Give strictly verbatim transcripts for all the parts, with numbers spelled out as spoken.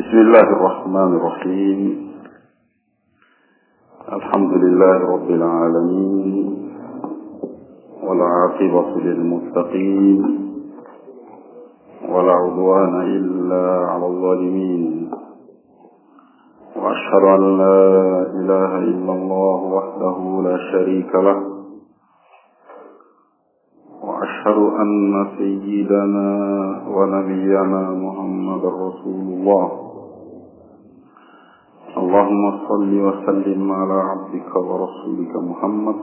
بسم الله الرحمن الرحيم. الحمد لله رب العالمين، والعاقبة للمتقين، ولا عدوان إلا على الظالمين. وأشهد أن لا إله إلا الله وحده لا شريك له، وأشهد أن سيدنا ونبينا محمد رسول الله. اللهم صل وسلم على عبدك ورسولك محمد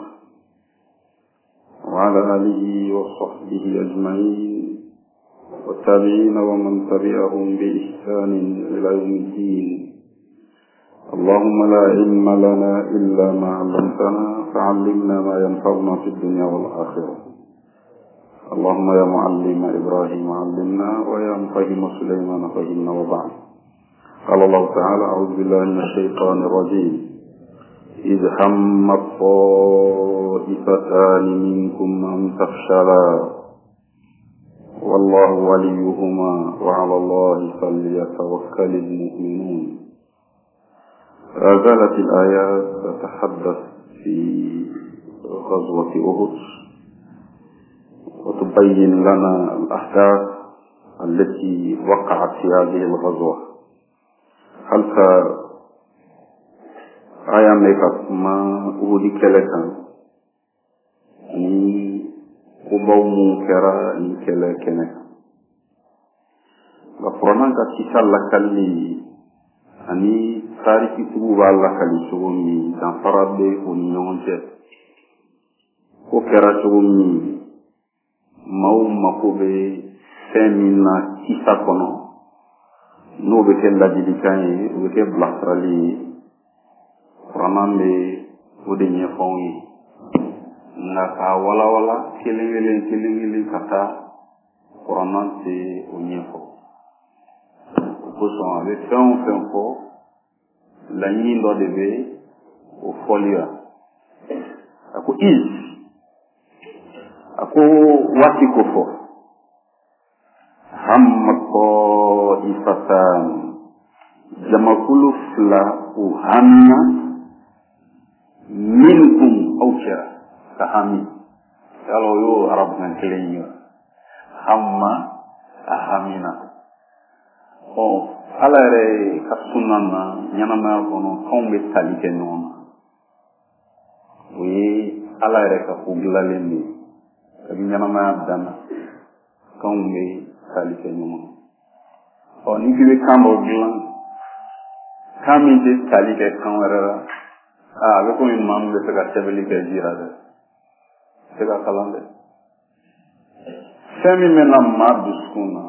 وعلى آله وصحبه أجمعين، والتابعين ومن تبعهم بإحسان إلى يوم الدين. اللهم لا علم لنا إلا ما علمتنا، فعلمنا ما ينفعنا في الدنيا والآخرة. اللهم يا معلم إبراهيم علمنا، ويا مفهم سليمان فهمنا. وبعد، قال الله تعالى: أعوذ بالله من الشيطان الرجيم. إذ هم الطائفتان منكم أن تفشلا والله وليهما وعلى الله فليتوكل المؤمنون. لا زالت الآيات تتحدث في غزوة أحد، وتبين لنا الأحداث التي وقعت في هذه الغزوة. هل آية ميكا ما أودي كلكا ni kubaw mu kera ni kele kene ga pronan ka kisal la kalli ani tariki tubu wala kalli sugumi dan farabe ko nyonje ko kera sugumi maw makobe femina kisa kono no be ken la didikanye o be blastrali pronan be ode nyefonyi nga ka wala wala kilingili kilingili kata pronan te o nyefo ko so avec fin fin ko la nyindo de be o folia ako is ako wati ko fo hamko ifatan jamakulu fla o hamna minkum awshara kahami. Kalau yo Arab nan kelenyo hamma ahamina o alare kasunana nyanama kono tombe talike non wi alare ka kuglalendi kabi nyanama dana tombe talike non o ni bibe kambo glan kami de talike kanwara ah be ko min mam be ka tabeli ke jirada sega kalande semi mena maduskuna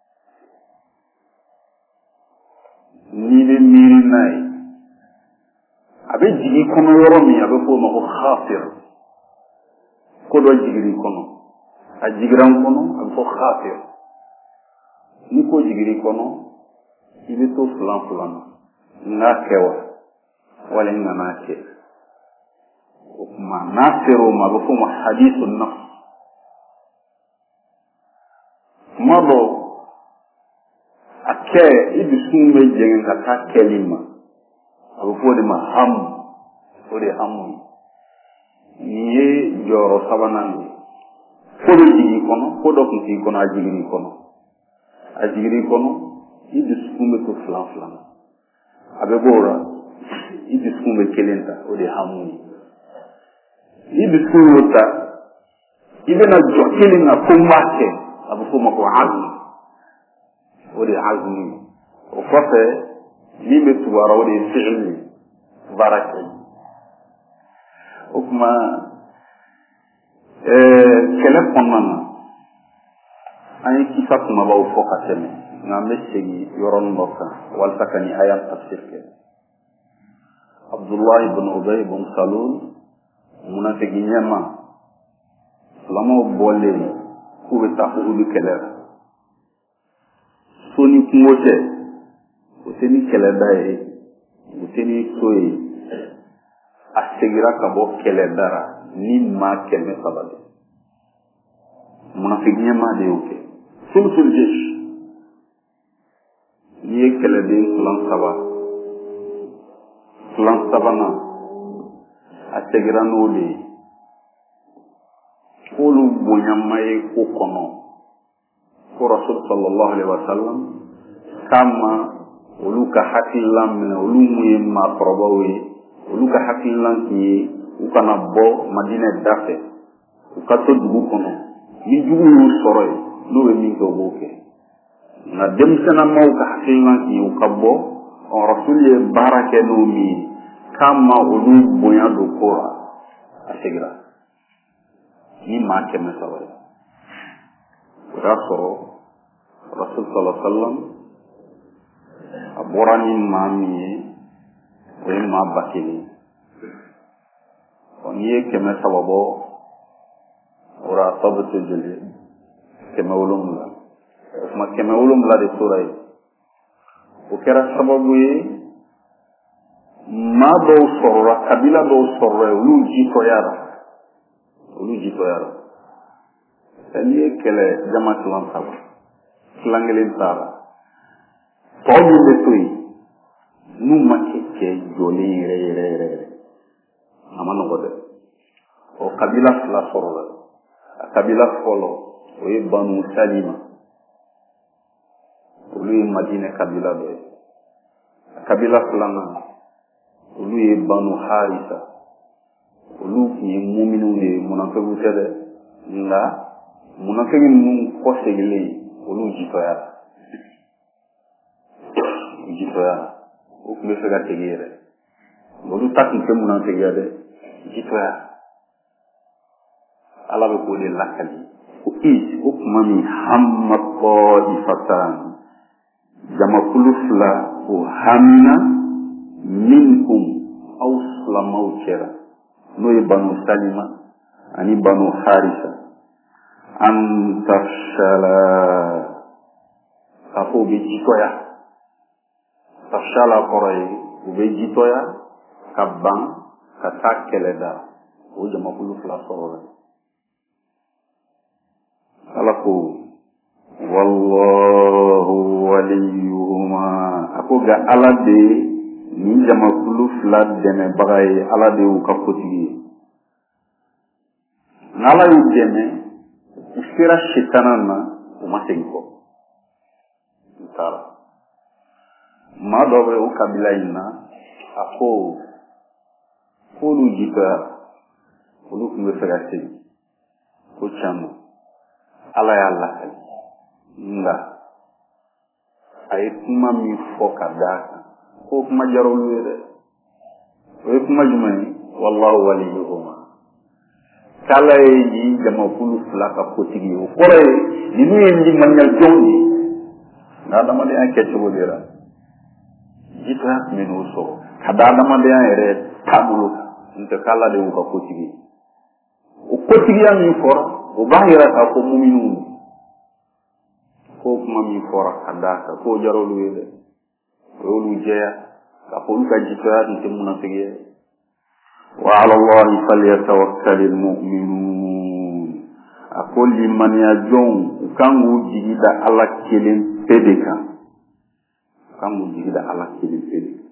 ni de miri nai abe jigi kono yoro mi abe ko no khafir ko do jigiri kono a jigiran kono abe ko khafir ni ko jigiri kono ibe to flan flan na kewa wala ngana ke ma nasiru ma bfu hadithun nafs mabo ake ibisun me jenga kata kelima abu de ma ham ode hamu niye joro sabanani kodo jigi kono kodo kunti kono ajigiri kono ajigiri kono ibisun me to flan flan abe bora ibisun me kelenta ode hamu ni bisuta ibena jokeli na kumbake abufuma ko azmi odi azmi o fafe ni betuwara odi fi'li baraka ukma eh kele konana ay kisa kuma ba ufoka teme na mesegi yoron boka wal sakani ayat tafsir ke Abdullah ibn Ubay ibn Salul munafiki nyama lamo bolle ku be ta fu du kele soni kumote o teni kele dai o teni soyi asegira ka bo kele dara ni ma kele sabale munafiki nyama de oke sul sul jesh n'i ye kɛlɛden filan saba filan sabanan a segira n'o de ye k'olu bonyama ye ko kɔnɔ ko rasul sallallahu alaihi wa sallam kama olu ka hakililan minɛ olu mun ye maakɔrɔbaw ye olu ka hakililan tun ye u kana bɔ madinɛ da fɛ u ka to dugu kɔnɔ ni jugu y'u sɔrɔ ye n'o bɛ min kɛ o b'o kɛ nka denmisɛnnamaw ka hakililan tun ye u ka bɔ rasul ye baara kɛ n'o min ye kama olu bonya don ko la a segira ni maa kɛmɛ saba ye o y'a sɔrɔ rasul sallallahu alaihi wa sallam a bɔra ni maa min ye o ye maa ba kelen n'i ye kɛmɛ saba bɔ o la a tɔ bɛ to joli kɛmɛ wolonwula o tuma kɛmɛ wolonwula de tora yen o kɛra sababu ye maa dɔw sɔrɔla kabila dɔw sɔrɔla yen olu jitɔyara olu jitɔyara n'i ye kɛlɛ jama kilan saba kilan kelen taara tɔ min bɛ to yen n'u ma kɛ cɛ jɔlen yɛrɛ yɛrɛ yɛrɛ yɛrɛ a ma nɔgɔ dɛ o kabila fila sɔrɔla a kabila fɔlɔ o ye banu salima olu ye madinɛ kabila dɔ ye a kabila filanan olu ye banu harisa olu tun ye muminun de ye munafɛkiw tɛ dɛ nka munafɛki ninnu kɔsegilen olu jitɔyara jitɔyara o tun bɛ fɛ ka tegi yɛrɛ olu ta tun tɛ munafɛkiya dɛ jitɔyara ala bɛ k'o de lakali ko is o tuma min hamma ta'ifatan jamakulu fila o hamina minkum aw silamaw cɛra n'o ye banu salima ani banu harisa an tafshala k'a fɔ u bɛ jitɔya tafshala kɔrɔ ye u bɛ jitɔya ka ban ka taa kɛlɛ da o jamakulu fila sɔrɔla ala ko wallahu waliyuhuma a ko nka ala de ni jamakulu fila dɛmɛbaga ye ala de y'u ka kotigi ye n'ala y'u dɛmɛ u sera sitana na u ma segin kɔ u taara maa dɔ bɛ o kabila in na a ko k'olu jitɔyara olu tun bɛ fɛ ka segin ko tiɲɛ don ala y'a lakali nka a ye kuma min fɔ ka d'a kan ko kuma diyara olu ye dɛ o ye kuma jumɛn ye wallahu waliyuhuma k'ala ye nin jamakulu fila ka kotigi ye o kɔrɔ ye ninnu ye limaniyajɔnw ye nka adamadenya kɛcogo de la jitɔya tun bɛ n'o sɔrɔ ka da adamadenya yɛrɛ taabolo kan n'o tɛ k'ala de y'u ka kotigi ye o kotigiya min fɔra o b'a yira k'a fɔ muminun ko kuma min fɔra ka d'a kan k'o diyara olu ye dɛ o y'olu jɛya k'a fɔ olu ka jitɔya tun tɛ munafigiya ye wa ala allahi falyatawakkalil mu'minun a ko limaniyajɔnw u kan k'u jigi da ala kelen pe de kan u kan k'u jigi da ala kelen pe de kan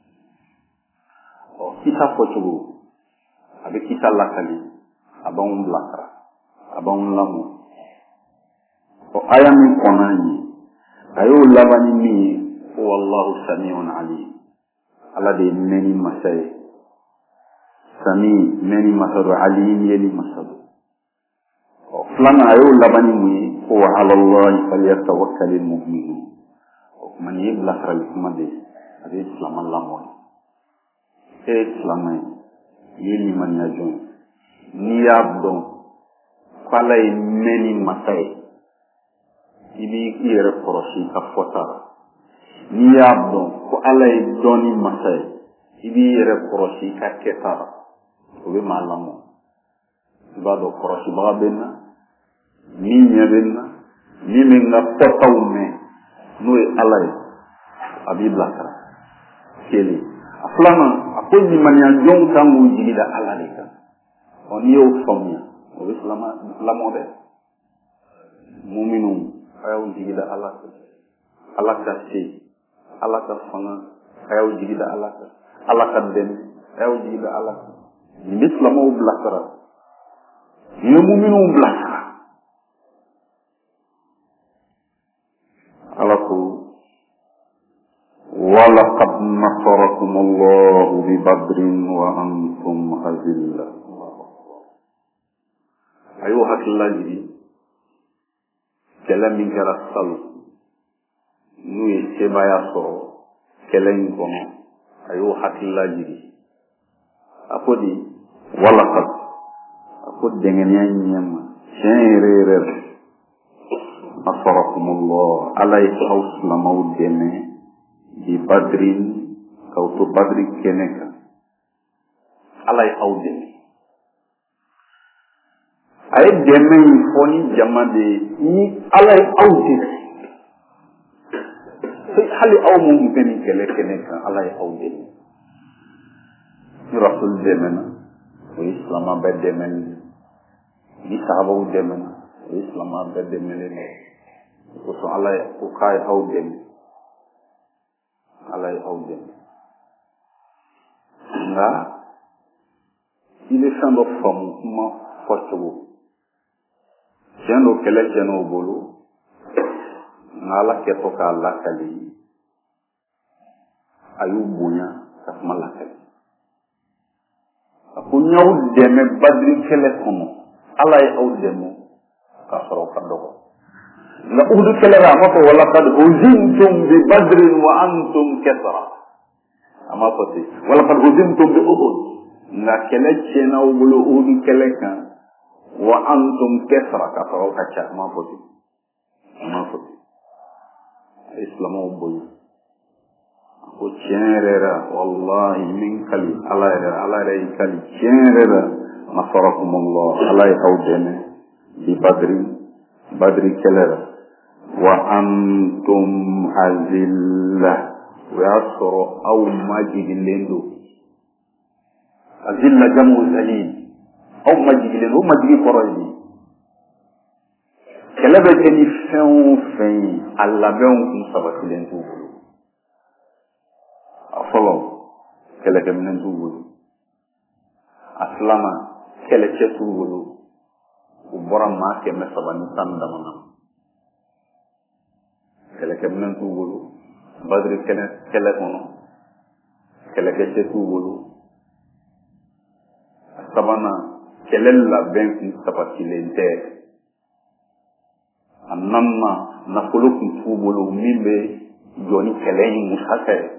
ɔ kisa fɔcogo a bɛ kisa lakali a b'anw bilasira a b'anw lamɔ ɔ aya min kɔnna ye a y'o laban ni min ye ko wallahu sami'un alim ala de ye mɛnni masa ye sami mɛnni masa don alim yeli masa don ɔ filanan a y'o laban ni mun ye ko wa ala allahi falyatawakkalil mu'minun o tuma nin ye bilasirali kuma de ye a bɛ silama lamɔ ye e ye silama ye i ye limaniya jɔn ye n'i y'a dɔn ko ala ye mɛnni masa ye i b'i yɛrɛ kɔlɔsi i ka fɔta la n'i y'a dɔn ko ala ye dɔnni masa ye i b'i yɛrɛ kɔlɔsi i ka kɛta la o bɛ maa lamɔ i b'a dɔn kɔlɔsibaga bɛ n na min ɲɛ bɛ n na min bɛ n ka fɔtaw mɛn n'o ye ala ye a b'i bilasira kelen a filanan a ko limaniyajɔnw kan k'u jigi da ala de kan ɔ n'i y'o faamuya o bɛ silama lamɔ dɛ muminun a y'aw jigi da ala kan ala ka se ala ka fanga ayaw jigida ala ka ala ka dem ayaw jigida ala ka islamo blakara ni mu'minu blakara ala ko walaqad nasarakum Allah bi badrin wa antum azilla ayo hakillaji kela min kɛra salo n'u ye sebaya sɔrɔ kɛlɛ in kɔnɔ a y'o hakilila jigi a ko di walaqad a ko dɛngɛniya ɲɛma tiɲɛ yɛrɛ yɛrɛ la nasarakumullah ala ye aw silamaw dɛmɛ bi badrin k'aw to badri kɛnɛ kan ala ye aw dɛmɛ a ye dɛmɛ in fɔ ni jama de ye ni ala ye aw dɛmɛ hali aw minnu bɛ nin kɛlɛ kɛnɛ kan ala ye aw dɛmɛ ni rasul dɛmɛna o ye silama bɛɛ dɛmɛlen ni sahabaw dɛmɛna o ye silama bɛɛ dɛmɛlen o kosɔn ala ye ko k'a ye aw dɛmɛ ala ye aw dɛmɛ nka i bɛ fɛn dɔ faamu kuma fɔcogo tiɲɛ don kɛlɛ tiɲɛna o bolo nka ala kɛtɔ k'a lakali a y'u bonya ka kuma lakali a ko n y'aw dɛmɛ badiri kɛlɛ kɔnɔ ala ye aw dɛmɛ k'a sɔrɔ o ka dɔgɔ nka uhudu kɛlɛ la a m'a fɔ walaqad huzimtum bi badrin wa antum kasra a m'a fɔ ten walaqad huzimtum bi uhud nka kɛlɛ tiɲɛna aw bolo uhudu kɛlɛ kan wa antum kasra k'a sɔrɔ aw ka ca a m'a fɔ ten a m'a fɔ ten a ye silamaw bonya ko tiɲɛ yɛrɛ la wallahi min kali ala yɛrɛ ala yɛrɛ y'i kali tiɲɛ yɛrɛ la nasarakumullah ala ye aw dɛmɛ bi badri badri kɛlɛ la wa antum azilla o y'a sɔrɔ aw majigilen don azilla jamu zalil aw majigilen don o majigi kɔrɔ ye kɛlɛ bɛ kɛ ni fɛn o fɛn ye a labɛnw kun sabatilen t'u bolo a fɔlɔ kɛlɛkɛminɛn t'u bolo a filanan kɛlɛcɛ t'u bolo u bɔra maa kɛmɛ saba ni tan dama na kɛlɛkɛminɛn t'u bolo badiri kɛlɛ kɛlɛ kɔnɔ kɛlɛkɛcɛ t'u bolo a sabanan kɛlɛ labɛn kun sabatilen tɛ a naaninan nafolo kun t'u bolo min bɛ jɔ ni kɛlɛ in musaka ye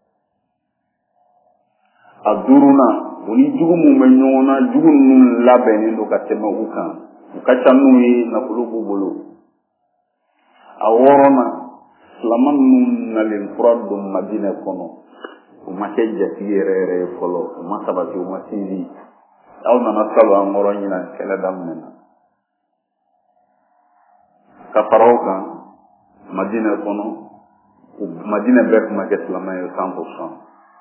a duurunan o ni jugu minnu bɛ ɲɔgɔn na jugu ninnu labɛnnen don ka tɛmɛ u kan u ka ca n'u ye nafolo b'u bolo a wɔɔrɔnan silama ninnu nalen kura don madinɛ kɔnɔ u ma kɛ jatigi yɛrɛ yɛrɛ ye fɔlɔ u ma sabati u ma sinsin aw nana salo an kɔrɔ ɲina kɛlɛ daminɛna ka fara o kan madinɛ kɔnɔ madinɛ bɛɛ tun ma kɛ silama ye cent pour cent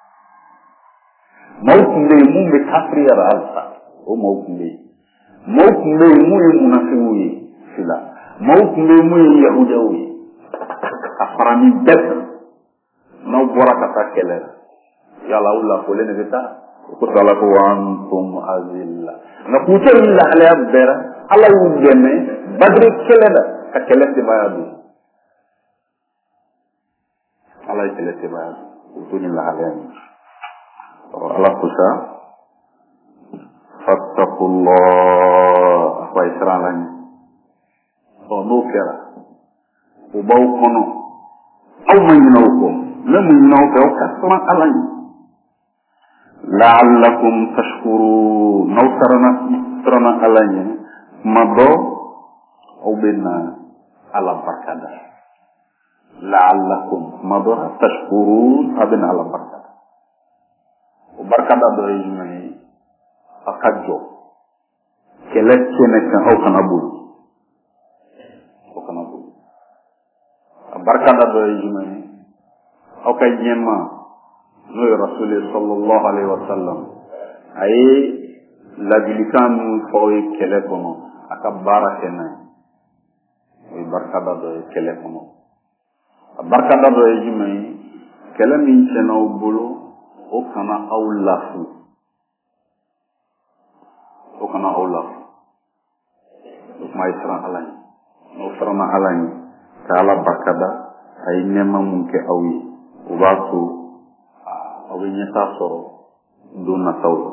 maaw tun bɛ yen mun bɛ kafiri yɛrɛ halisa o maaw tun bɛ yen maaw tun bɛ yen mun ye munafigiw ye fila maaw tun bɛ yen mun ye yahudiyaw ye a fara nin bɛɛ kan n'aw bɔra ka taa kɛlɛ la yala aw lafolen de bɛ taa o kosɔn ala ko wa antum azilla nka k'u to nin lahalaya bɛɛ la ala y'u dɛmɛ badiri kɛlɛ la ka kɛlɛ sebaya don ala ye kɛlɛ sebaya don k'u to nin lahalaya min ala kusa fattakullah apa ye siran la ɲɛ ɔ n'o kɛra o b'aw kɔnɔ aw ma ɲinɛ o kɔ ne mu ɲinɛ o fɛ aw ka siran ala ɲɛ la'allakum tashkurun n'aw siranna siranna ala ɲɛ tuma dɔ aw bɛ na ala barikada la'allakum tuma dɔ tashkurun aw bɛ na ala barikada o barikada dɔ ye jumɛn ye a ka jɔ kɛlɛ kɛnɛ kan aw kana boli aw kana boli a barikada dɔ ye jumɛn ye aw ka ɲɛmaa n'o ye rasul sallallahu alaihi wa sallam a ye ladilikan min fɔ aw ye kɛlɛ kɔnɔ a ka baara kɛ n'a ye o ye barikada dɔ ye kɛlɛ kɔnɔ a barikada dɔ ye jumɛn ye kɛlɛ min tiɲɛna aw bolo o kana aw lafu o kana aw lafu o kuma ye siran ala ye n'o siranna ala ye ka ala barikada a ye nɛɛma mun kɛ aw ye o b'a to aw bɛ ɲɛta sɔrɔ don nataw la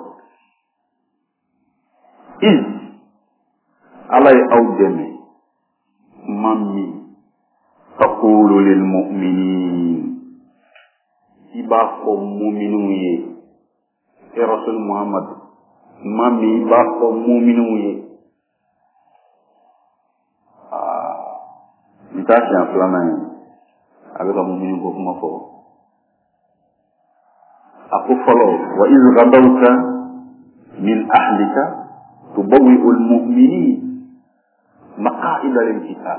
iz ala ye aw dɛmɛ kuma min taqulu lil mu'minin i b'a fɔ mu'minunw ye e rasul muhammad kuma min i b'a fɔ mu'minunw ye i t'a siɲɛ filanan ye a bɛ ka mu'minin ko kuma fɔ a ko fɔlɔ wa iz ghadawta min ahlika tubawwi'u al mu'minin maqa'ida lil qital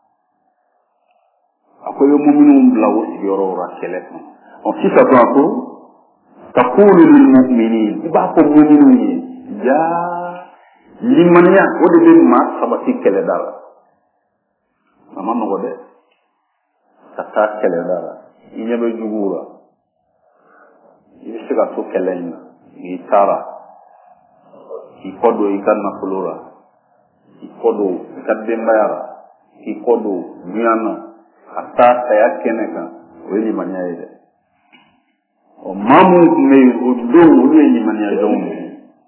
a ko ye mu'minunw bila o sigiyɔrɔ la kɛlɛ kan sisan to a ko taqulu lil mu'minin i b'a fɔ mu'minunw ye jaa limaniya o de bɛ maa sabati kɛlɛda la a ma nɔgɔ dɛ ka taa kɛlɛda la i ɲɛ bɛ juguw la i bɛ se ka to kɛlɛ in na n'i taara k'i kɔ don i ka nafolo la k'i kɔ don i ka denbaya la k'i kɔ don duyan na ka taa saya kɛnɛ kan o ye limaniya ye dɛ ɔ maa minnu tun bɛ yen o don olu ye limaniya jɔnw ye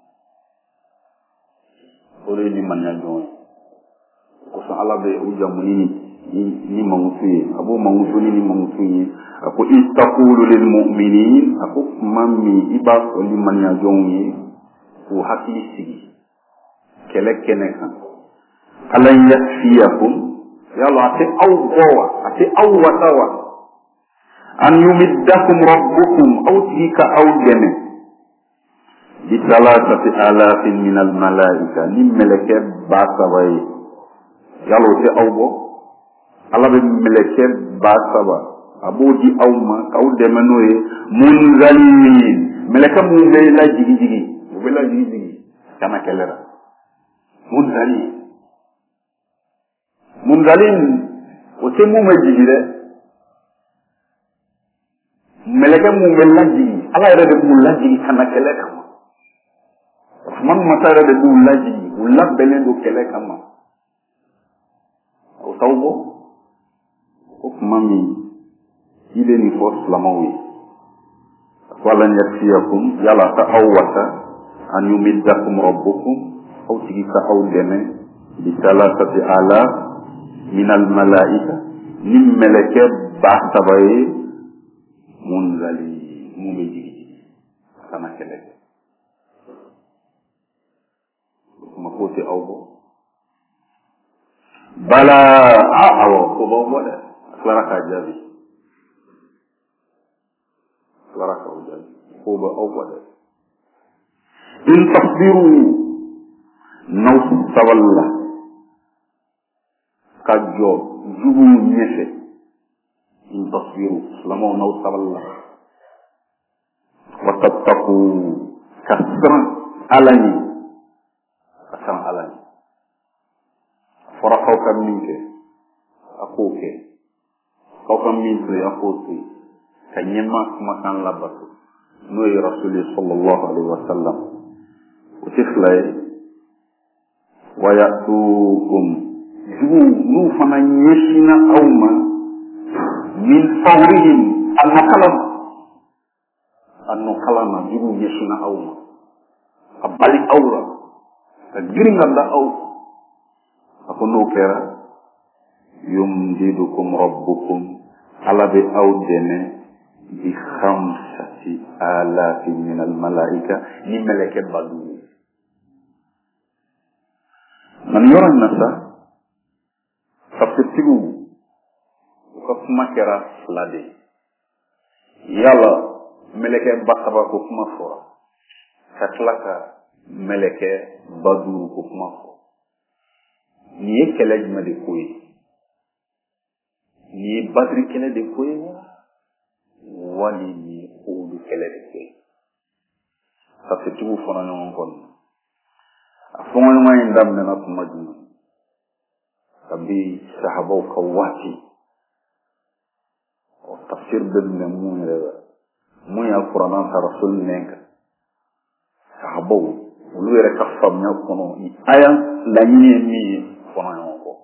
olu ye limaniya jɔnw ye kosɔn ala bɛ u jamu ni ni mangusu ye a b'o mangusu ni ni mangusu ye a ko i taqulu lil mu'minin a ko kuma min i b'a fɔ limaniya jɔnw ye k'u hakili sigi kɛlɛ kɛnɛ kan ala yakfiyakum yala a tɛ aw bɔ wa a tɛ aw wasa wa an yumiddakum rabbukum aw tigi ka aw dɛmɛ bi salasati alafin min al malaika ni mɛlɛkɛ ba saba ye yala o tɛ aw bɔ ala bɛ mɛlɛkɛ ba saba a b'o di aw ma k'aw dɛmɛ n'o ye munzalin mɛlɛkɛ minnu bɛ lajigi jigi u bɛ lajigi jigi ka na kɛlɛ la munzalin munzalin o tɛ mun bɛ jigi dɛ mɛlɛkɛ mun bɛ lajigi ala yɛrɛ de b'u lajigi ka na kɛlɛ kama tuma min masa yɛrɛ de b'u lajigi u labɛnnen don kɛlɛ kama o t'aw bɔ o tuma min i bɛ nin fɔ silamɛw ye walan yakfiyakum yala ka aw wasa an yumiddakum rabbukum aw tigi ka aw dɛmɛ bi salasati alaf min al malaika ni mɛlɛkɛ ba saba ye munzali mun bɛ jigi a kana kɛlɛ kɛ o kuma k'o tɛ aw bɔ bala a awɔ ko b'aw bɔ dɛ a tilara k'a jaabi a tilara k'aw jaabi ko bɛ aw bɔ dɛ in tasbiru n'aw sabali ka jɔ jugu ɲɛfɛ in tasbiru silamɛw n'aw sabali la wa tattaku ka siran ala ye ka siran ala ye fɔra k'aw ka min kɛ a k'o kɛ k'aw ka min to yen a k'o to yen ka ɲɛma kumakan labato n'o ye rasuli sallallahu alaihi wa sallam o tɛ fila ye wa ya'tukum jugu n'u fana ɲɛsinna aw ma min fawrihim a nɔkala ma a nɔkala ma jugu ɲɛsinna aw ma ka bali aw la ka girin ka da aw a ko n'o kɛra yumdidukum rabbukum ala bɛ aw dɛmɛ bi khamsati alafin min al malaika ni mɛlɛkɛ ba duuru nka nin yɔrɔ in na sa tafsirtigiw u ka kuma kɛra fila de ye yala mɛlɛkɛ ba saba ko kuma fɔra ka tila ka mɛlɛkɛ ba duuru ko kuma fɔ nin ye kɛlɛ jumɛn de ko ye nin ye badiri kɛlɛ de ko ye wa wali nin ye odu kɛlɛ de ko ye tafsirtigiw fɔra ɲɔgɔn kɔ a fɔɲɔgɔnma in daminɛna tuma jumɛn kabi sahabaw ka waati tafsir bebne mun yɛrɛ mun y'a kuranna ta rasul nɛn kan sahabaw olu yɛrɛ ka faamuya kɔnɔ ni aya laɲini ye min ye kɔnɔ ɲɔgɔn kɔ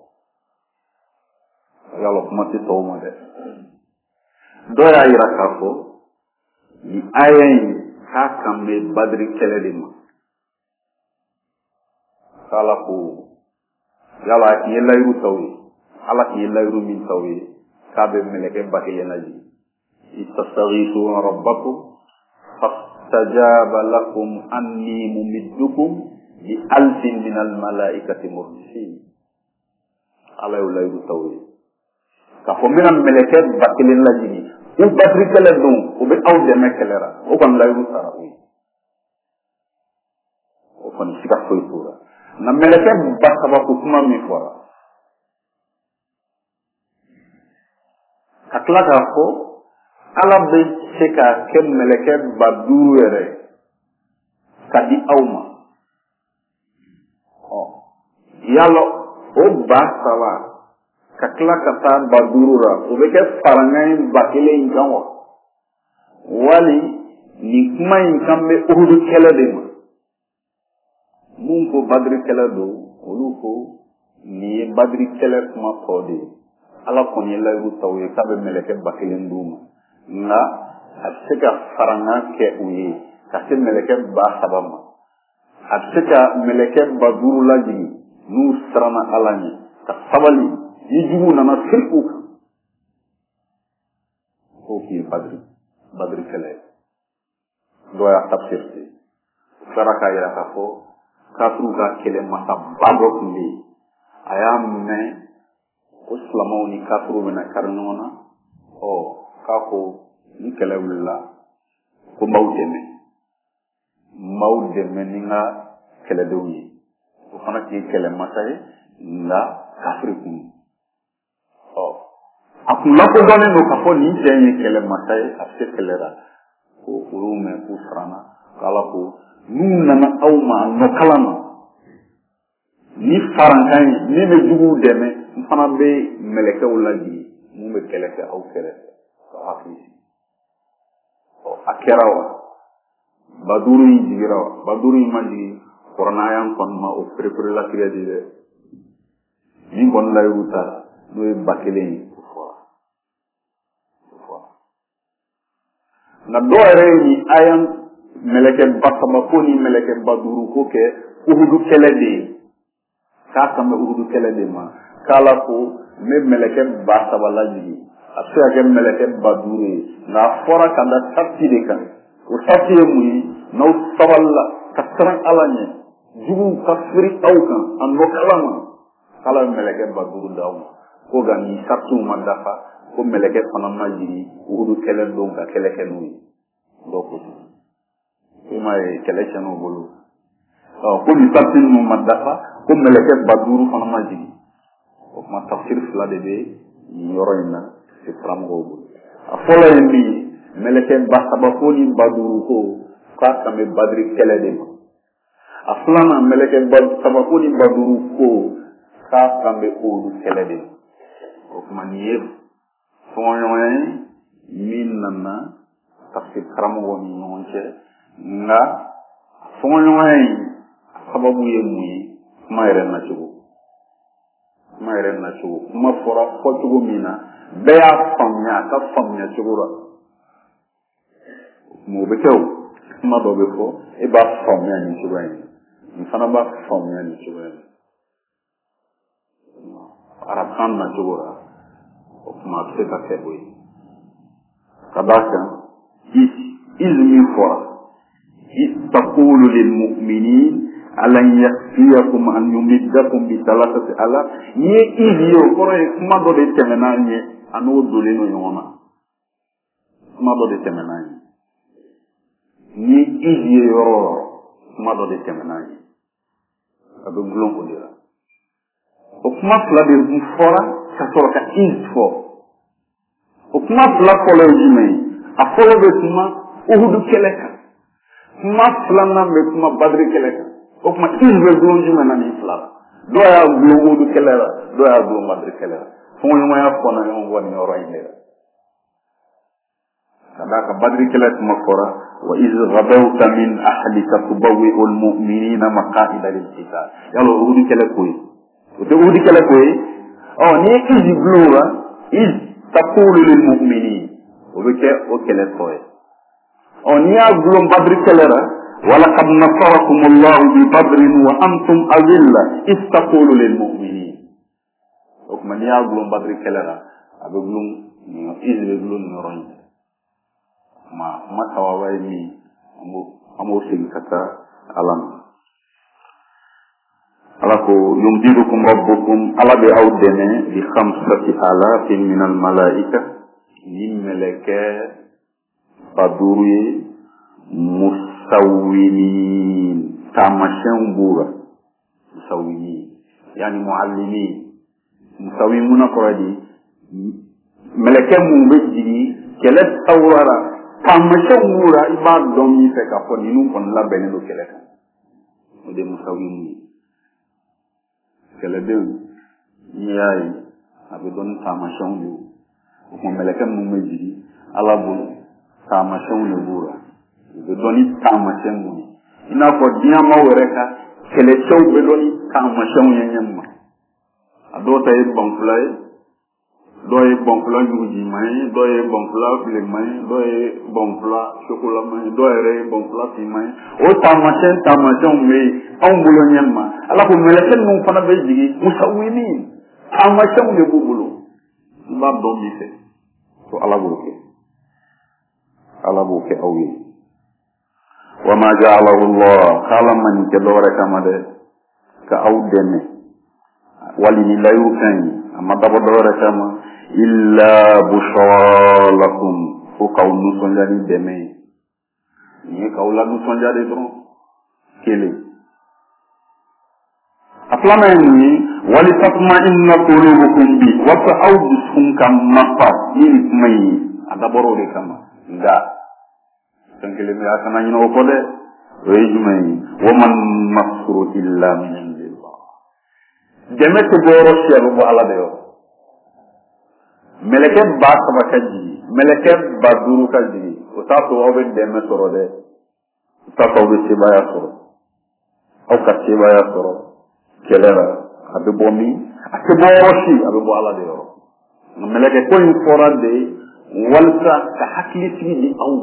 yala kuma tɛ tɔw ma dɛ dɔw y'a yira k'a fɔ ni aya in k'a kan bɛ badiri kɛlɛ de ma k'ala ko yala a tun ye layiru taw ye ala tun ye layiru min taw ye k'a bɛ mɛlɛkɛ ba kelen lajɛ istastaghithuna rabbakum fastajaba lakum anni mumiddukum bi alfin min al malaikati murdifin ala y'o layiru taw ye k'a fɔ n bɛna mɛlɛkɛ ba kelen lajɛ u badiri kɛlɛ don u bɛ aw dɛmɛ kɛlɛ la o kɔni layiru sara o ye o kɔni siga foyi t'o la nka mɛlɛkɛ ba saba ko kuma min fɔra ka tila k'a fɔ ala bɛ se ka kɛ mɛlɛkɛ ba duuru yɛrɛ ka di aw ma ɔ yala o ba saba ka tila ka taa ba duuru la o bɛ kɛ faraɲa ba kelen in kan wa wali nin kuma in kan bɛ uhudu kɛlɛ de ma mun ko badiri kɛlɛ don olu ko nin ye badiri kɛlɛ kuma tɔ de ye ala kɔni ye layiru taw ye k'a bɛ mɛlɛkɛ ba kelen d'u ma nka a bɛ se ka faraɲa kɛ u ye ka se mɛlɛkɛ ba saba ma a bɛ se ka mɛlɛkɛ ba duuru lajigin n'u siranna ala ɲɛ ka sabali ni jugu nana siri u kan k'o k'i ye badiri badiri kɛlɛ ye dɔw y'a tafsir ten u tilara k'a yira k'a fɔ kafiriw ka kɛlɛmasa ba dɔ tun bɛ yen a y'a mɛn ko silamɛw ni kafiriw bɛna kari ɲɔgɔn na ɔ k'a ko ni kɛlɛ wulila ko n b'aw dɛmɛ n b'aw dɛmɛ ni n ka kɛlɛdenw ye o fana tun ye kɛlɛmasa ye nka kafiri kun ɔ a kun lakodɔnnen don k'a fɔ nin cɛ in ye kɛlɛmasa ye a se kɛlɛ la ko olu mɛn k'u siranna k'ala ko n'u nana aw ma nɔkala ma ni farankan ye min bɛ juguw dɛmɛ n fana bɛ mɛlɛkɛw lajigin mun bɛ kɛlɛ kɛ aw kɛrɛfɛ ka hakili sigi ɔ a kɛra wa ba duuru in jigira wa ba duuru in ma jigin kɔrɔnaya kɔni ma o pereperelatigɛ de dɛ min kɔni layiru ta n'o ye ba kelen ye o fɔra o fɔra nka dɔw yɛrɛ ye nin aya mɛlɛkɛ ba saba ko ni mɛlɛkɛ ba duuru ko kɛ uhudu kɛlɛ de ye k'a kan bɛ uhudu kɛlɛ de ma k'ala ko n bɛ mɛlɛkɛ ba saba lajigin a bɛ se ka kɛ mɛlɛkɛ ba duuru ye nka a fɔra ka da sariti de kan o sariti ye mun ye n'aw sabalila ka siran ala ɲɛ juguw ka firi aw kan a nɔkala ma k'ala bɛ mɛlɛkɛ ba duuru d'aw ma ko nka nin saritiw ma dafa ko mɛlɛkɛ fana ma jigin uhudu kɛlɛ don ka kɛlɛ kɛ n'u ye dɔw ko i m'a ye kɛlɛ tiɲɛna u bolo ɔ ko nin sariti ninnu ma dafa ko mɛlɛkɛ ba duuru fana ma jigin o tuma tafsir fila de bɛ nin yɔrɔ in na se karamɔgɔw bolo a fɔlɔ ye min ye mɛlɛkɛ ba saba ko ni ba duuru ko k'a kan bɛ badiri kɛlɛ de ma a filanan mɛlɛkɛ ba saba ko ni ba duuru ko k'a kan bɛ olu kɛlɛ de ma o tuma nin ye fɔɲɔgɔnya ye min nana tafsir karamɔgɔw ni ɲɔgɔn cɛ nka fɔɲɔgɔnya in sababu ye mun ye kuma yɛrɛ nacogo kuma yɛrɛ nacogo kuma fɔra fɔcogo min na bɛɛ y'a faamuya a ka faamuya cogo la mɛ o bɛ kɛ o kuma dɔ bɛ fɔ e b'a faamuya nin cogoya in nin fana b'a faamuya nin cogoya in arabukan nacogo la o kuma a bɛ se ka kɛ o ye ka d'a kan izi min fɔra taqulu lil mu'minin alan yakfiyakum an yumiddakum bi thalathati alaf ni izi yo kɔrɔ ye kuma dɔ de tɛmɛna ɲɛ a n'o donnen don ɲɔgɔn na kuma dɔ de tɛmɛna ɲɛ ni izi ye yɔrɔ yɔrɔ kuma dɔ de tɛmɛna ɲɛ a bɛ gulon o de la o kuma fila de tun fɔra ka sɔrɔ ka izi fɔ o kuma fila fɔlɔ ye jumɛn ye a fɔlɔ bɛ kuma uhudu kɛlɛ kan kuma filanan bɛ kuma badiri kɛlɛ kan o kuma izi bɛ gulon jumɛn na nin fila la dɔw y'a gulon uhudu kɛlɛ la dɔw y'a gulon badiri kɛlɛ la fɔɲɔgɔnya fɔna ɲɔgɔn kɔ nin yɔrɔ in de la kadaka badri kelet makora wa iz ghadawta min ahlika tubawwi'ul mu'minina maqa'ida lil qital yalo udi kele koy to udi kele koy oh ni iz glura iz taqulu lil mu'minin o beke o kele koy oh ni aglum badri kelera wala qad nasarakum Allah bi badrin wa antum azilla iz taqulu lil mu'minin ok man ni aglum badri kelera abeglum iz beglum noron ma matawawai ni amu amu sing kata alam alako yumdidukum rabbukum ala bi awdene bi khamsati alafin min al malaika yin meleke baduri musawwinin tamashan bura musawwinin yani muallimin musawwimuna quradi meleke mu bejigi kelet tawara tamashan wura iba don mi fe ka fo ninu kon la bene do kele kan o de musawimi kele de ni ay abi don tamashan wu ko meleke mu meji ala bu tamashan wu wura be doni tamashan wu ina ko dia ma wore ka kele chow be doni tamashan wu nyemma ado tay bon flay doye bonfla juji may doye bonfla fle may doye bonfla chocolat may doye re bonfla fi may o tamachen tamachen me on bulo nyamma ala ko meleken num fana be jigi musawini tamachen le bubulo ba do mi fe to ala buke ala buke awi wa ma ja'alahu Allah kala man ke dore kamade ka awdene wali ni layu kan amma dabo dore kama illa bushra lakum fo kawnu sonjani deme ni kawla nu sonjade don kele atlama ni wali tatma inna qulubukum bi wa ta'awdukum kam mafa ni mai adaboro de kama nda tankele mi asana ni no ko de rejumai wa man nasru illa min indillah deme to boro shelu bo ala de yo meleke ba sabakaji meleke ba duru kaji utato obe deme soro de utato obe tibaya soro o ka tibaya soro kelera abe bomi ake boroshi abe bo ala de yoro meleke ko infora de walta ka hakli sidi aw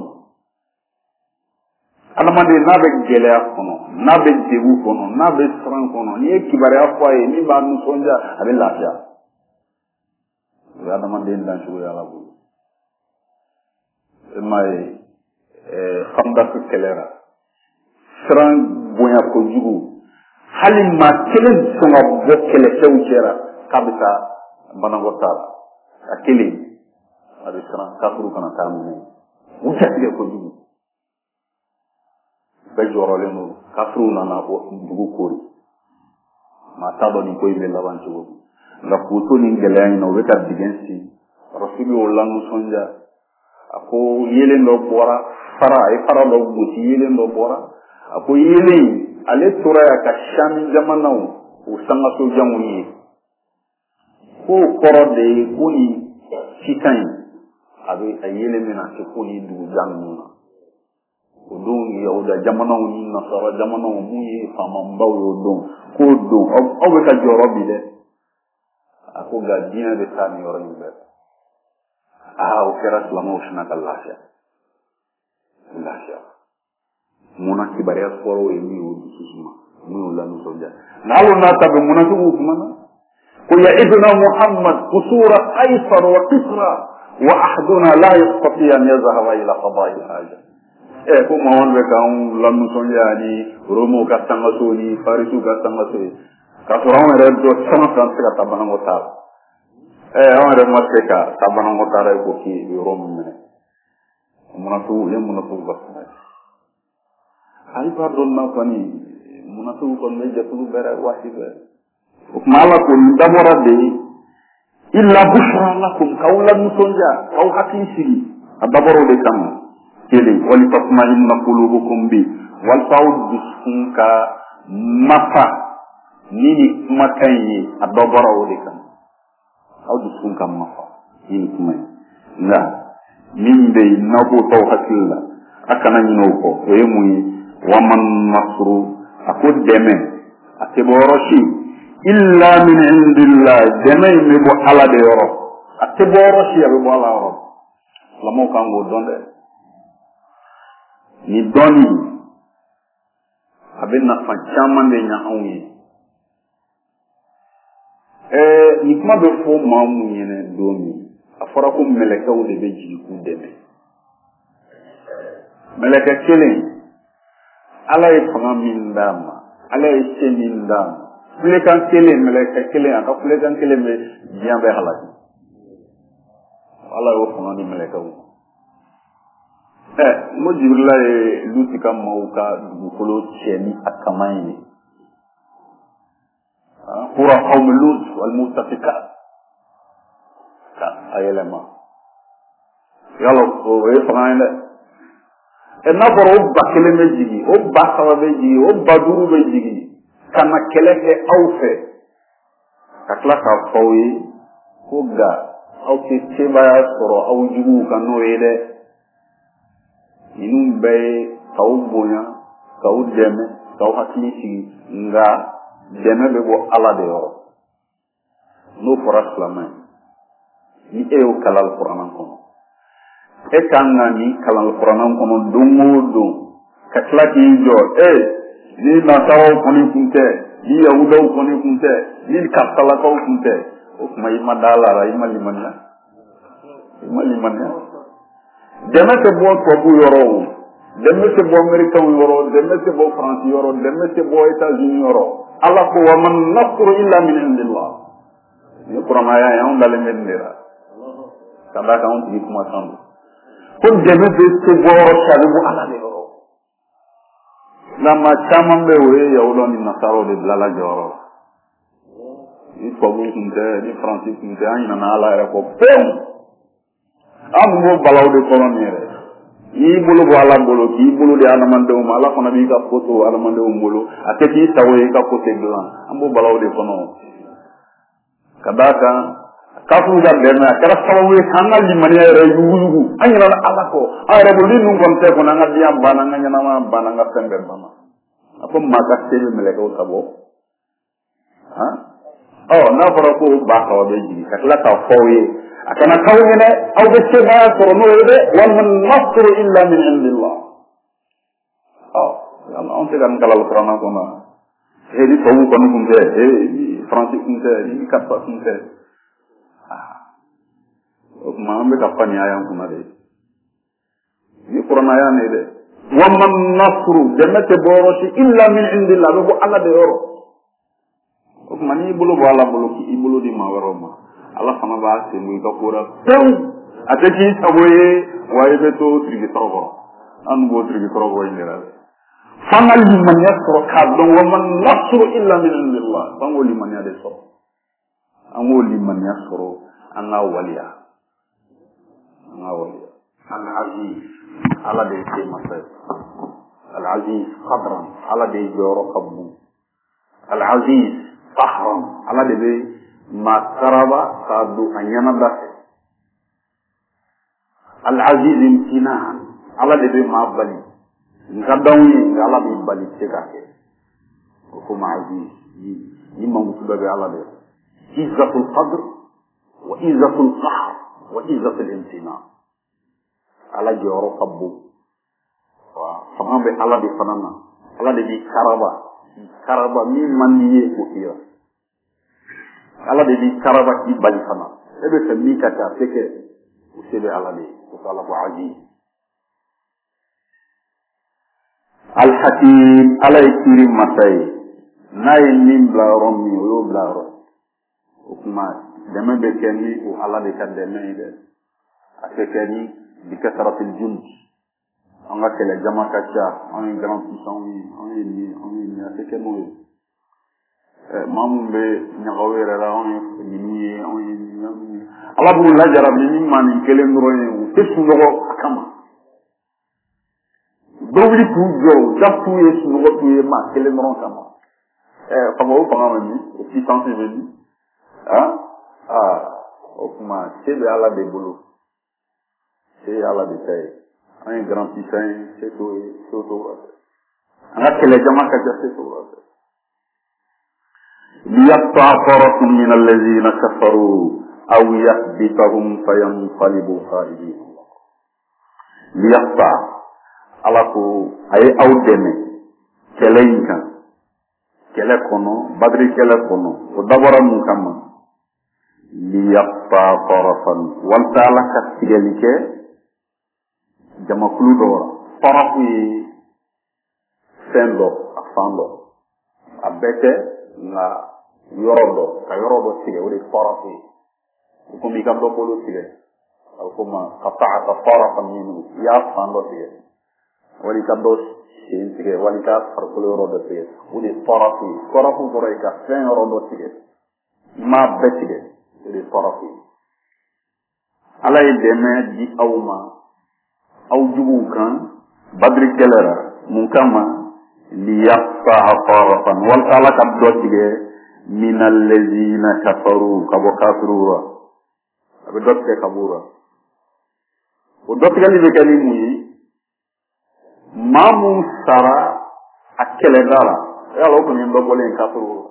alama de nabe gelea kono nabe dewu kono nabe sran kono ni kibare afwaye ni ba nu sonja abe lafia ada man den dan suwe ala bu may eh xamda ko kelera sran boya ko jugu halim ma kelen songa bo kele tew cera kabita banango tala akili adi sran kafuru kana tamu wuta de ko jugu be jorole no kafuru na na bo jugu kori ma tado ni ko ile laban jugu la kuto ni ngelaani no weka digensi rasuli wallahu sonja ako yele ndo bora fara ay fara do buti yele ndo bora ako yele ale tura ya ka shami jamanaw o sanga so jamu yi ko koro de ko ni sitan abi ayele mena ko ni du jamu o don ya o da jamanaw ni nasara jamanaw mu yi fama mbaw yo don ko don o be ka jorobi de ako gadina de tani yorin be ah o kera slamo shna kallasha lasha muna kibare asoro emi o susuma mu la no soja nalo na tabe muna tu kumana ko ya ibna muhammad qusura aysar wa qisra wa ahduna la yastati an yazhaba ila qada'i haja e ko ma won be kan la no soja ni romo ka tanga so ni farisu ka tanga so ka soron re do sama kan se ka tabana ngota eh on re maseka tabana ngota re ko ki rom mene munatu ye munatu basna ay pardon na fani munatu ko me jatu bere wasibe mala ko ndamora de illa bushra lakum qawlan musonja aw hakisi adabaro de kam kele wali fatma inna qulubukum bi wal fawd bisunka mafa nini makanyi adobara wode kan awdu sun kam mafa nini kuma nga min be nabo taw hakilla akana nyino ko o yemuyi waman nasru akod deme ateboroshi illa min indillah deme me bo ala de yoro ateboroshi abe bo ala yoro lamo kango donde ni doni abe na fa chama de nya onyi eh ni kuma be fo mamu yene domi afara ko meleka o de be ji ku deme meleka kelen ala e fanga min dama ala e se min dama flekan kelen meleka kelen aka flekan kelen be jian be halaki ala o fanga ni meleka o eh mo jibrila e lutika mauka dugukolo cheni akamai qura qawm lut wal mutafikat ka ayelema yalo o e fanga e na boro bakele mejigi o basawa mejigi o baduru mejigi kana keleke awfe kakla ka fawi ko ga aw ke teba soro aw jugu kanu ede inum be taw bonya taw deme taw hakisi nga deme be bo ala de yo no foraslamay ni e o kalal qur'an ko e kanga ni kalal qur'an ko non dungo dum katla ki jo e ni na taw ko ni kunte ni yahudo ko ni kunte ni katala ko kunte o may madala ra imali manna imali manna deme te bo ko bu yoro deme te bo america yoro deme te bo france yoro deme te bo etats-unis yoro ala ko wa man nasru illa min indillah ni qur'an ya ya on dale medira kada ka on ti kuma sandu ko deme be te bo shalu bu ala de yoro na ma chama be we ya ulo ni nasaro de blala joro ni ko bu kunte ni france kunte ani na ala era ko pem amu balaw de kolonere yi bulu bo ala bolo ki bulu de ana mande o mala kono bi ka foto ala mande o bolo ateti tawe ka foto glan amu balaw de kono kadaka kafu ga dena kala sawu hanga li mania re yugu anyina ala ko ara bo linu gonte ko na ngadi ambana nganya na ma bana nga sembe bana apo maka tebe mele ko tabo ha oh na fara ko ba ko be ji kala ta fowe akana kawene aw be seba ko no yede wal nasr illa min indillah oh yalla on te gan kala qur'an ko na e di tawu ko no kunde e france kunde ni kappa kunde maambe kapani ayam kumare ni qur'ana ya ne de wa man nasru demete boroti illa min indillah do ala de yoro o mani bulu bo ala bulu ki ibulu di mawaro ma ala sama ba se muy ko pura taw atati taboye waye be to trigi trobo an go trigi trobo indira fangal li man yasro ka do wa man nasru illa min indillah fango li man ya de so ango li man yasro anna waliya ngawali al-aziz ala de te masay al-aziz qadran ala de joro qabbu al-aziz qahran ala de be makaraba kadu anyana dafe al-aziz imtinan ala de be mabali ngadawi ala be bali tekake ko ma aziz yi mangu be ala de izzatul qadr wa izzatul qahr وإذا في الامتناع على جورو قبو فما بي على دي فنانا على دي كاربا كاربا مي من يه كوكيا على دي كاربا كي بالي فنا ebe se mi kata teke usebe على دي وقال ابو عزيز الحكيم على كريم مساي ناي نيم بلا رومي ويو بلا رو وكما deme be kenni o ala de kan deme ide akekeni bi kasratil jund anga kele jama kacha on grand puissant on ni on ni akekeno eh mambe nyagawere ra on ni ni on ni ala bu la jarab ni mani kele ndoro ni tesu ngogo akama dowli tu jo japu yesu ngogo tu ye ma kele ndoro kama eh famo famo ni o puissance venu ah ah okuma sebe ala de bulu c'est ala de taille un grand puissant c'est tout c'est tout ana kele jama ka jasse to liyaqta farqun min alladhina kafaru aw yahbitahum fayanqalibu khalidin liyaqta ala ko ay aw deme kele inka kele kono badri kele kono o dabara mun kama liyaqta farqan wal ta'ala kastigelike jama kulu dora farafu fendo afando abete na yorodo ka yorodo sige wori farafu ko mi kam do bolo sige alkuma qata'ata farqan minhu ya fando sige wali kam do shin sige wali ka farqu yorodo sige wori farafu farafu boray ka fen yorodo sige ma betige wori farafu alay deme di awma aw jubu kan badri kelera mun kama liyaqta farqan wal ta'ala kad dotige min allazina kafaru kabo kafirura abe dotige kabura o dotige li bekali mu mamu sara akele dara ya lo ko min do bolen kafirura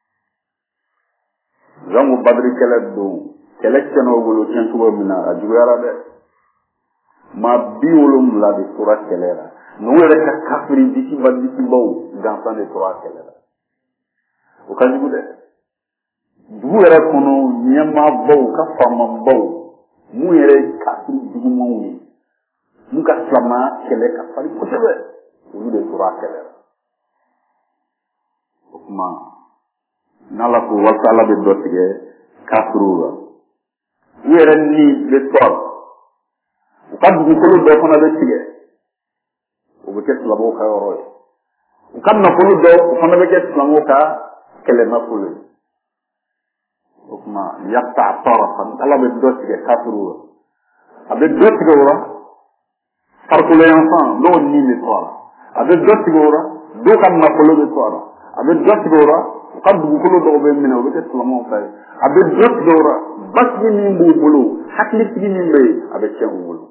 zangu badri kele do kele keno golo ten tuba mina ajugara de ma biolum la de sura kelera no wele ka kafiri diti bandi baw gansan de sura kelera o kan gude du era kono nyama baw ka fama baw mu yere kafiri digi mawi mu ka slama kele ka fari ko tebe o de sura kelera o kuma nala ko wasala be dotige kafirura yere ni de sura ukad dugukolo do fana be tige o be ke slabo ka yoro e ukad na kolo do fana be ke slabo ka kele na kolo o kuma yaqta tarafan ala be do tige kafuru abe do tige ora farko le enfant do ni le tola abe do tige ora do kan na kolo be tola abe do tige ora ukad dugukolo do be mena o be ke slabo ka abe do tige ora bas ni mbu bulu hakli tigi ni be abe ke bulu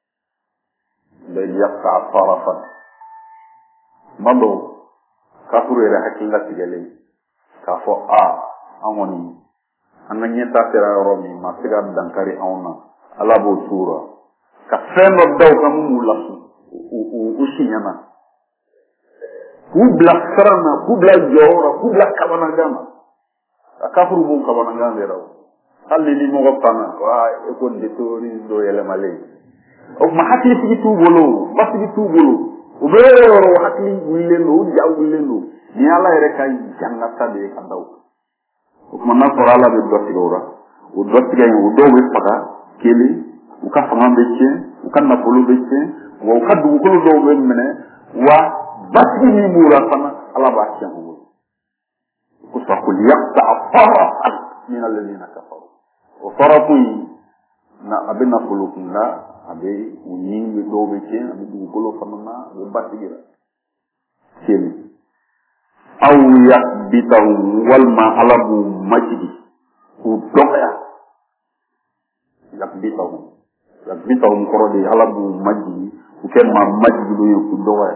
ليقطع طرفا مضو كافر إلى حكيلة تجلي كافو آ أموني أنا نيتا ترى رومي ما تقعد دانكاري أونا على بوتورا كفين ردو كمو مولاسو وشينا كوبلا سرنا كوبلا جورا كوبلا كابانغانا كافر بو كابانغانا ديراو هل لي مغطانا وا يكون ديتوري دو يلمالي o ma hakli tigi tubolo bas tigi tubolo o be yoro hakli wulendo jaw wulendo ni ala ere kay jangata de kandaw o ma na ko ala be dotti ora o dotti gay o do be faga kele o ka fama becce o kan na polo becce o ka du ko do be mene wa bas ni mura fana ala ba tiango ko sa ko yaqta fara min alladhina kafaru o farafu na abena kulukunda abe uni be do be ken abe du golo famana be batigira ken aw yaqbitahu wal ma alabu majdi ku doya yaqbitahu yaqbitahu korodi alabu majdi ku ken ma majdi do ku doya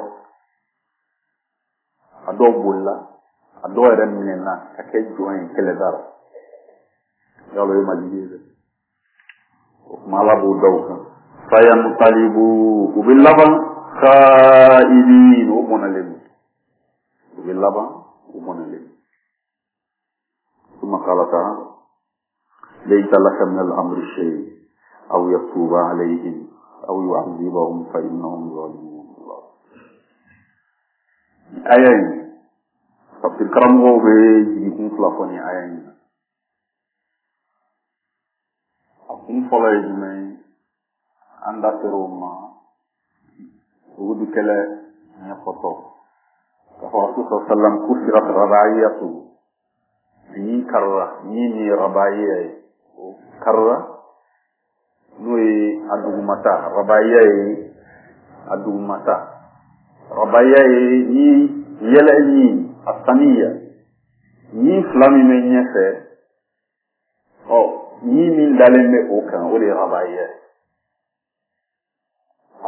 ado bolla ado remnena ake join kele dara yalo e majdi malabu dawka fayanqalibu billaban khaidin ubunalim billaban ubunalim ثم قال تعالى ليس لك من الامر شيء او يتوب عليهم او يعذبهم فانهم ظالمون الله ايين تفسير كرامو به يكون فلافوني ايين akun fola yime anda teroma wudu kele ne foto ka rasul sallam kusirat rabaiyatu ni karra ni ni rabaiye karra noy adu mata rabaiye adu mata rabaiye ni yele ni asaniya ni flami me nyefe oh ni min daleme aucun ou les rabaye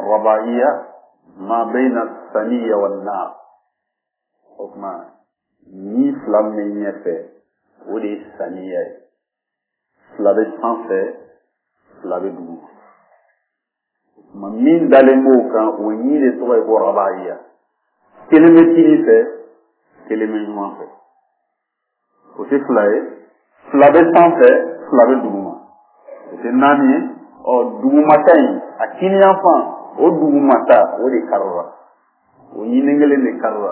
rabaiya ma bayna saniya wan nar o kuma ni fila min ɲɛfɛ o de ye saniya ye fila bɛ sanfɛ fila bɛ dugu ma min dalen b'o kan o ɲi de tɔgɔ ye ko rabaiya kelen bɛ kiri fɛ kelen bɛ ɲuman fɛ o tɛ fila ye fila bɛ sanfɛ fila bɛ duguma o tɛ naani ye ɔ dugumata in a kiniyanfan o dugumata o de karila o ɲini kelen de karila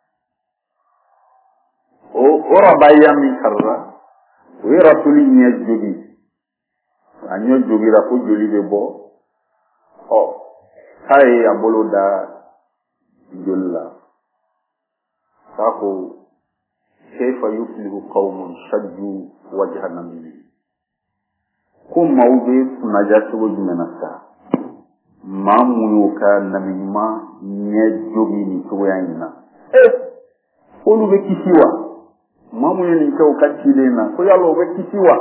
o o rabaiya min karila o ye rasuli ɲɛ jogi a ɲɛ jogira ko joli bɛ bɔ ɔ k'a ye a bolo da joli la k'a ko kayfa yuflihu qawmun shajju wajha nabi ko maaw bɛ kunnaja cogo jumɛn na sa maa mun y'o ka nabi ɲuman ɲɛ jogi nin cogoya in na eh olu bɛ kisi wa maa mun ye nin kɛ o ka cilen na ko yala o bɛ kisi wa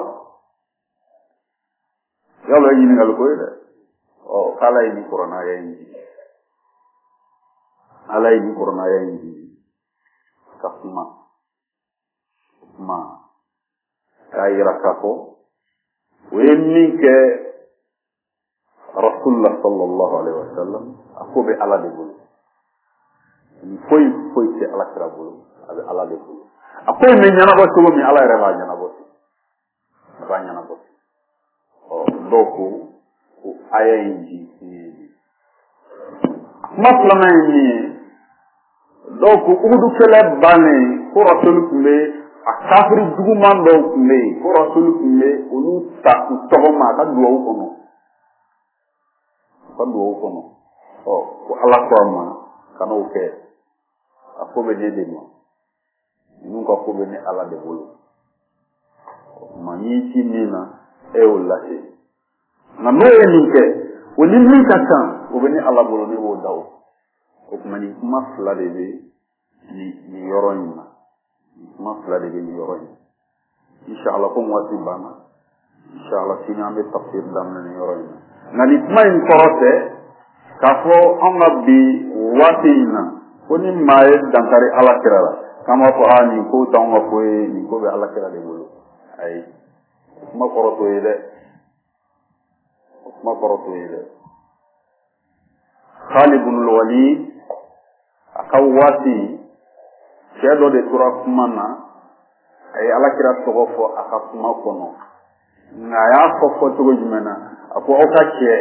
yala ye ɲininkali ko ye dɛ ɔ k'ala ye nin kɔrɔnaya in di ala ye nin kɔrɔnaya in di ka kuma kuma k'a yira k'a fɔ o ye min kɛ rasulullah sallallahu alaihi wa sallam a ko bɛ ala de bolo foyi foyi tɛ ala kira bolo a bɛ ala de bolo a ko in bɛ ɲɛnabɔ cogo min ala yɛrɛ b'a ɲɛnabɔ ten a b'a ɲɛnabɔ ten ɔ dɔw ko ko aya in di kuma filanan ye min ye dɔw ko uhudu kɛlɛ bannen ko rasulu tun bɛ a kafiri juguman dɔw tun bɛ yen ko rasulu tun bɛ olu ta u tɔgɔ ma a ka duwawu kɔnɔ a ka duwawu kɔnɔ ɔ ko ala ko a ma ka n'o kɛ a ko bɛ ne de ma ninnu ka ko bɛ ne ala de bolo ma n'i ci min na e y'o lase nka n'o ye nin kɛ o ni min ka kan o bɛ ne ala bolo ne b'o da o o tuma nin kuma fila de bɛ nin yɔrɔ in na kuma fila de bɛ nin yɔrɔ in inshallah ko waati banna inshallah sini an bɛ tafsir daminɛ nin yɔrɔ in na nka nin kuma in kɔrɔ tɛ k'a fɔ an ka bi waati in na ko ni maa ye dankari ala kira la k'an b'a fɔ aa nin ko t'anw ka ko ye nin ko bɛ ala kira de bolo ayi kuma kɔrɔ t'o ye dɛ kuma kɔrɔ t'o ye dɛ Khalid ibn al-Walid a ka waati cɛ dɔ de tora kuma na a ye alakira tɔgɔ fɔ a ka kuma kɔnɔ nka a y'a fɔ fɔ cogo jumɛn na a ko aw ka cɛ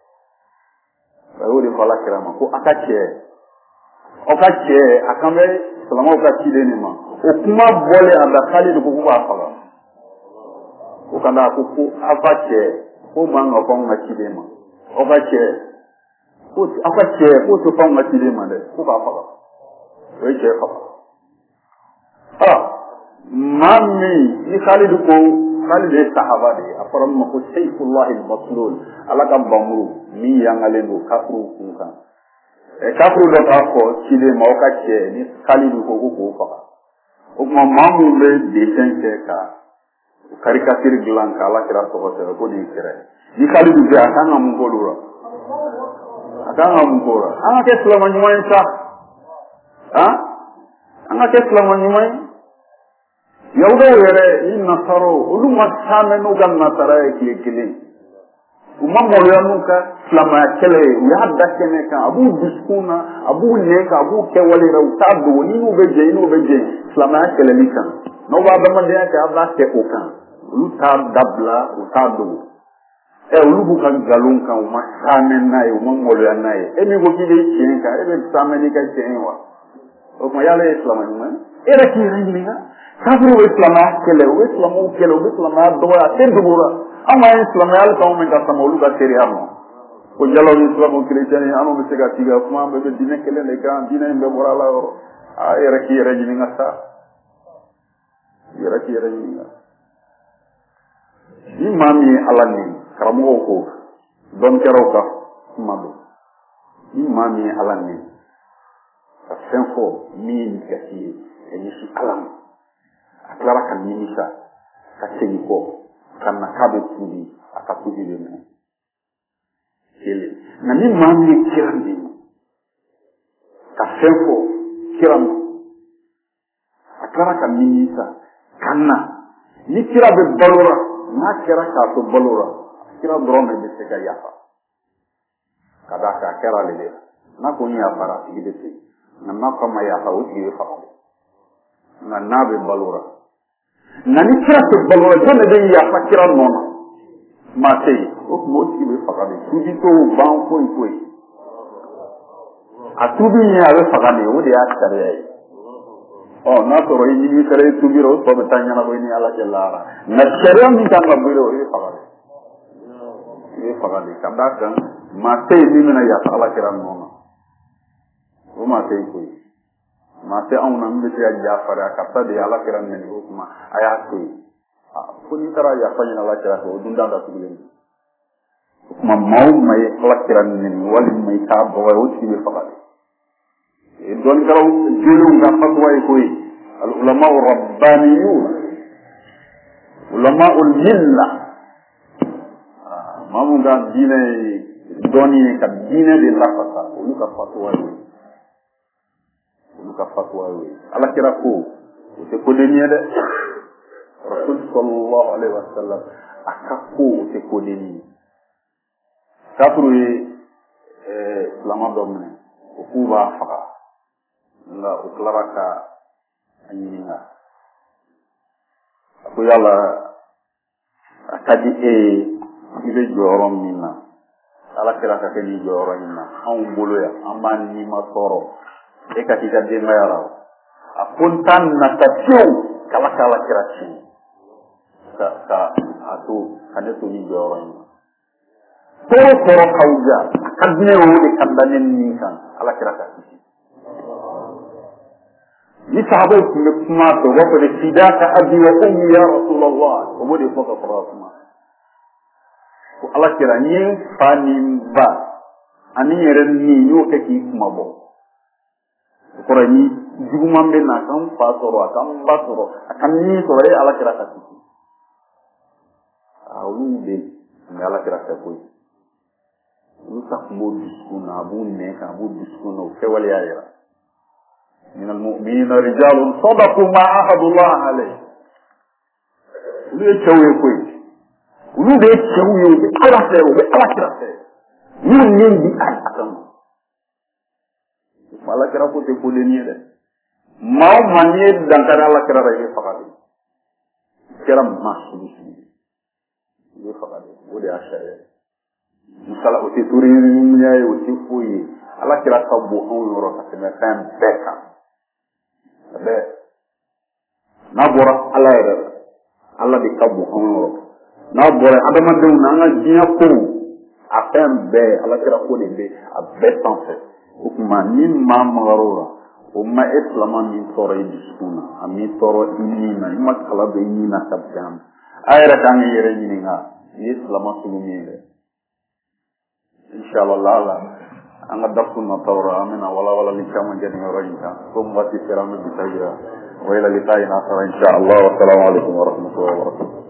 a y'o de fɔ alakira ma ko a ka cɛ aw ka cɛ a kan bɛ silamɛw ka ciden de ma o kuma bɔlen a da Khalid ko k'u b'a faga o ka da ko ko aw ka cɛ ko man ka fɔ anw ka ciden ma aw ka cɛ ko aw ka cɛ k'o tɛ fɔ anw ka ciden ma dɛ ko k'a faga o ye cɛ faga ah maa min ni Khalid ko Khalid ye sahaba de ye a fɔra min ma ko sayfullahi al-maslul ala ka bamuru min yangalen don kafiru kun kan ɛ kafiru dɔ k'a fɔ ciden ma aw ka cɛ ni Khalid ko ko k'o faga o tuma maa min bɛ dessin kɛ ka caricature dilan ka ala kira tɔgɔ sɛbɛn ko nin kɛra ni Khalid bɛ a kan ka mun k'olu la a kan ka mun k'o la an ka kɛ silamɛ ɲuman ye sa ah an ka kɛ silamɛ ɲuman ye yahudaw yɛrɛ ni nasaraw olu ma caman n'u ka nasara ye tile kelen u ma maloya n'u ka silamɛya kɛlɛ ye u y'a da kɛnɛ kan a b'u dusukun na a b'u nɛn kan a b'u kɛwale la u t'a dogo ni n'u bɛ jɛ i n'u bɛ jɛ silamɛya kɛlɛli kan n'aw b'a adamadenya kɛ a b'a kɛ o kan olu t'a dabila u t'a dogo ɛ olu b'u ka nkalon kan u ma caman n'a ye u ma maloya n'a ye e min ko k'i bɛ tiɲɛ kan e bɛ caman n'i ka tiɲɛ ye wa o tuma y'ale ye silamɛ ɲuman ye e yɛrɛ k'i yɛrɛ ɲininka kafiri bɛ silamɛya kɛlɛ u bɛ silamɛw kɛlɛ u bɛ silamɛya dɔgɔya a tɛ dogo la an ma ye silamɛya hali k'anw min ka sama olu ka teriya ma ko jalaw ni silamɛw kerecɛn ye anw bɛ se ka sigi ka kuma bɛɛ bɛ diinɛ kelen de kan diinɛ in bɛɛ bɔra a la yɔrɔ a e yɛrɛ k'i yɛrɛ ɲininka sa i yɛrɛ k'i yɛrɛ ɲininka ni maa min ye ala ni karamɔgɔw ko dɔnnikɛlaw ka kuma don ni maa min ye ala ni ka fɛn fɔ min ye nin gasi ye ka ɲɛsin ala ma a tilara ka nimisa ka segin kɔ ka na k'a bɛ tuubi a ka tuubi bɛ minɛ kele na ni maa min ye kira de ye ka fɛn fɔ kira ma a tila ka nimisa ka na ni kira bɛ balo la n'a kɛra k'a to balo la kira dɔrɔn de bɛ se ka yafa ka d'a kan a kɛra ale de la n'a ko n yafara a tigi bɛ se nka n'a ko a ma yafa o tigi bɛ faga nka n'a bɛ balo la nka ni kira tɛ balo la jɔn de bɛ yafa kira nɔ na maa tɛ yen o tuma o tigi bɛ faga de tubi to ban foyi foyi a tubi min a bɛ faga de o de y'a sariya ye ɔ n'a sɔrɔ i ni kɛra i tubira o tɔ bɛ taa ɲɛnabɔ i ni ala cɛ lahara nka sariya min kan ka bɔ i la o ye faga de i bɛ faga de ka d'a kan maa tɛ yen min bɛna yafa ala kira nɔ na o maa tɛ yen koyi maa tɛ anw na min bɛ se ka yafariya karisa de ye ala kira nɛni o kuma a y'a to yen fo n'i taara yafa ɲini ala kira fɛ o dun da datugulen don o kuma maa o maa ye ala kira nɛni walima i k'a bɔgɔ ye o tigi bɛ faga de dɔnni kɛra jeliw ka fatwa ye koyi al ulama rabbaniyun ulama ul milla maa mun ka diinɛ ye dɔnni ye ka diinɛ de lafasa olu ka fatwa ye olu ka fatwa ye ala kira ko o tɛ kodenni ye dɛ rasul sallallahu alaihi wasallam a ka ko o tɛ kodenni ye kafuru ye silama dɔ minɛ o k'u b'a faga nka o tilara ka a ɲininka a ko yala a ka di e ye i bɛ jɔyɔrɔ min na ala kira ka kɛ nin jɔyɔrɔ in na anw bolo yan an b'a nima tɔɔrɔ e ka k'i ka denbaya la a ko n t'a nata fiyewu k'ala ka ala kira tiɲɛ ka ka a to ka ne to nin jɔyɔrɔ in na tɔɔrɔ tɔɔrɔ k'aw ja a ka di ne ye o de ka da ne ni kan ala kira ka kisi ni sahabaw tun bɛ kuma fɛ u b'a fɔ de fidaka abi wa ummi ya rasulallah o b'o de fɔ ka fara kuma ko ala kira n ye n fa ni n ba ani n yɛrɛ ni n y'o kɛ k'i kuma bɔ o kɔrɔ ni juguman bɛ na a ka n fa sɔrɔ a ka n ba sɔrɔ a ka min sɔrɔ e ala kira ka kisi aa olu bɛ yen mɛ ala kira tɛ koyi olu ta kun b'o dusukun na a b'u nɛn kan a b'u dusukun na o kɛwaleya yɛrɛ من المؤمنين رجال صدقوا ما عاهدوا الله عليه olu ye cɛw ye koyi olu de ye cɛw ye u bɛ ala fɛ u bɛ ala kira fɛ n'u ni bi a kan ala kira ko tɛ kodenni ye dɛ maa o maa n'i ye dankari ala kira la i bɛ faga de kɛra maa sugu sugu i bɛ faga de o de y'a sariya ye misala o tɛ toriya ye o tɛ foyi ye ala kira ka bon anw yɔrɔ ka tɛmɛ fɛn bɛɛ kan bɛ n'a bɔra ala yɛrɛ la ala de ka bon anw yɔrɔ n'a bɔra adamadenw na an ka diɲɛ kow a fɛn bɛɛ ala kira ko de bɛ a bɛɛ sanfɛ o tuma ni maa magar'o la o ma e silama min tɔɔrɔ i dusukun na a min tɔɔrɔ i ni na i ma kala don i ni na ka bɛn a yɛrɛ k'an ka yɛrɛ ɲininka i ye silama sugu min ye dɛ inshallah ala an ka darsu nataw la an bɛna walawalali caman kɛ nin yɔrɔ in kan komi waati sera an bɛ bisa jira wa ila liqa'in akhar inshallah wa assalamu alaikum wa rahmatullahi wa barakatuh